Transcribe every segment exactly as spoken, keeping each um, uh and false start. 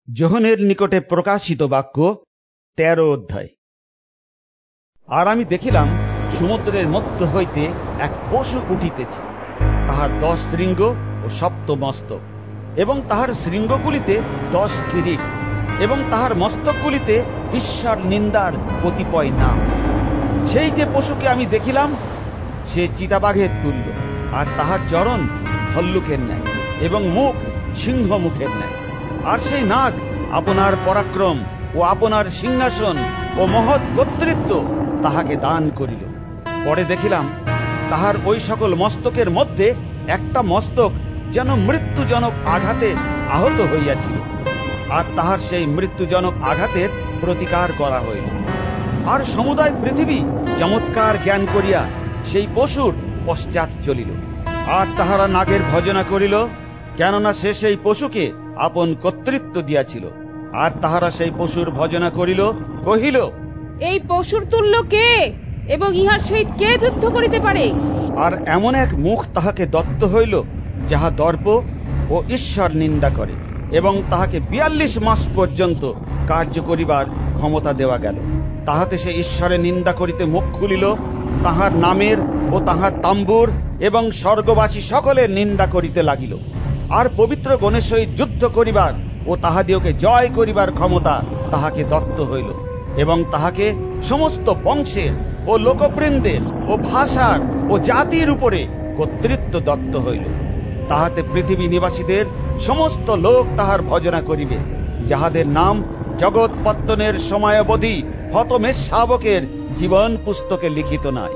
যোহনের নিকটে প্রকাশিত বাক্য তেরো অধ্যায়। আর আমি দেখিলাম সমুদ্রের মধ্য হইতে এক পশু উঠিতেছে, তাহার দশ শৃঙ্গ ও সপ্ত মস্তক, এবং তাহার শৃঙ্গগুলিতে দশ কিরীট, এবং তাহার মস্তকগুলিতে ঈশ্বর নিন্দার কতিপয় নাম। সেই যে পশুকে আমি দেখিলাম সে চিতাবাঘের তুল্য, আর তাহার চরণ ভল্লুকের ন্যায়, এবং মুখ সিংহ মুখের ন্যায়। আর সেই নাগ আপনার পরাক্রম ও আপনার সিংহাসন ও মহৎ কর্তৃত্ব তাহাকে দান করিল। পরে দেখিলাম তাহার ওই সকল মস্তকের মধ্যে একটা মস্তক যেন মৃত্যুজনক আঘাতে আহত হইয়াছিল, আর তাহার সেই মৃত্যুজনক আঘাতের প্রতিকার করা হইল। আর সমুদায় পৃথিবী চমৎকার জ্ঞান করিয়া সেই পশুর পশ্চাৎ চলিল। আর তাহারা নাগের ভজনা করিল, কেননা সে সেই পশুকে আপন কর্তৃত্ব দিয়াছিল। আর তাহারা সেই পশুর ভজনা করিল, কহিল, এই পশুর তুল্য কে, এবং ইহার সহিত কে যুদ্ধ করিতে পারে? আর এমন এক মুখ তাহাকে দত্ত হইল, যাহা দর্প ও ঈশ্বর নিন্দা করে, এবং তাহাকে বিয়াল্লিশ মাস পর্যন্ত কার্য করিবার ক্ষমতা দেওয়া গেল। তাহাতে সে ঈশ্বরের নিন্দা করিতে মুখ খুলিল, তাহার নামের ও তাহার তাম্বুর এবং স্বর্গবাসী সকলের নিন্দা করিতে লাগিল। আর পবিত্র গণের সহিত যুদ্ধ করিবার ও তাহাদিওকে জয় করিবার ক্ষমতা তাহাকে দত্ত হইল, এবং তাহাকে সমস্ত বংশের ও লোকবৃন্দের ও ভাষার ও জাতির উপরে কর্তৃত্ব দত্ত হইল। তাহাতে পৃথিবী নিবাসীদের সমস্ত লোক তাহার ভজনা করিবে, যাহাদের নাম জগৎ পত্তনের সময়াবধি হতমেষ শাবকের জীবন পুস্তকে লিখিত নাই।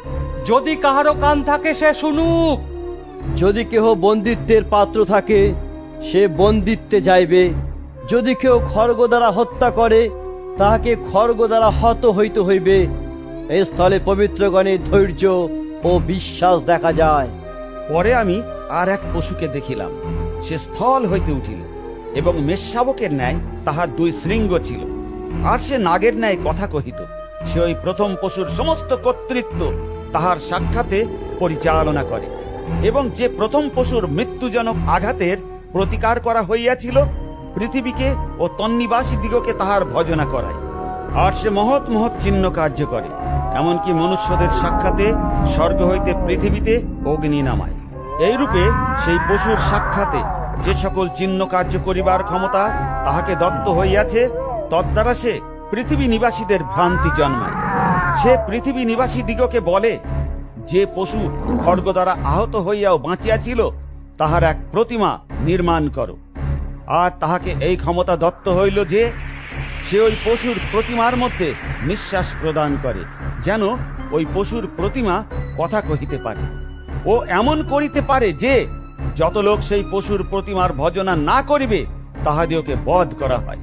যদি কাহারো কান থাকে সে শুনুক। যদি কেহ বন্দিত্বের পাত্র থাকে সে বন্দিত্বে যাইবে। যদি কেউ খড়গ দ্বারা হত্যা করে তাহাকে খড়গ দ্বারা হত হইতে হইবে। এই স্থলে পবিত্রগণের ধৈর্য ও বিশ্বাস দেখা যায়। পরে আমি আর এক পশুকে দেখিলাম, সে স্থল হইতে উঠিল, এবং মেষশাবকের ন্যায় তাহার দুই শৃঙ্গ ছিল। আর সে নাগের ন্যায় কথা কহিত। সে ওই প্রথম পশুর সমস্ত কর্তৃত্ব তাহার সাক্ষাতে পরিচালনা করে, এবং যে প্রথম পশুর মৃত্যুজনক আঘাতের প্রতিকার করা হইয়াছিল, পৃথিবীকে ও তন্নিবাসী দিগকে তাহার ভজনা করায়। আর সে মহৎ মহৎ চিহ্ন কার্য করে, এমনকি মনুষ্যদের সাক্ষাতে স্বর্গ হইতে পৃথিবীতে অগ্নি নামায়। এইরূপে সেই পশুর সাক্ষাতে যে সকল চিহ্ন কার্য করিবার ক্ষমতা তাহাকে দত্ত হইয়াছে, তদ্বারা সে পৃথিবী নিবাসীদের ভ্রান্তি জন্মায়। সে পৃথিবী নিবাসী দিগকে বলে, যে পশু খড়গ দ্বারা আহত হইয়াও বাঁচিয়াছিল তাহার এক প্রতিমা নির্মাণ করো। আর তাহাকে এই ক্ষমতা দত্ত হইল যে সে ওই পশুর প্রতিমার মধ্যে নিঃশ্বাস প্রদান করে, যেন ওই পশুর প্রতিমা কথা কহিতে পারে। ও এমন করিতে পারে যে যত লোক সেই পশুর প্রতিমার ভজনা না করিবে তাহাদিওকে বধ করা হয়।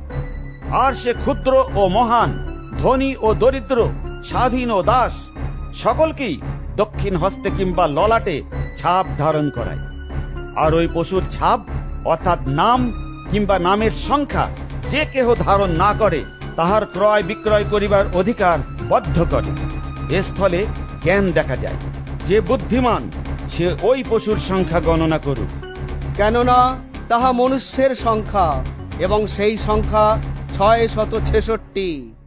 আর সে ক্ষুদ্র ও মহান, ধনী ও দরিদ্র, স্বাধীন ও দাস সকলকেই দক্ষিণ হস্তে কিংবা ললাটে ছাপ ধারণ করায়। আর ওই পশুর ছাপ অর্থাৎ নাম কিংবা নামের সংখ্যা যে কেহ ধারণ না করে তাহার ক্রয় বিক্রয় করিবার অধিকার বদ্ধ করে। এ স্থলে জ্ঞান দেখা যায়। যে বুদ্ধিমান সে ওই পশুর সংখ্যা গণনা করুক, কেননা তাহা মনুষ্যের সংখ্যা, এবং সেই সংখ্যা ছয় শত ছেষট্টি।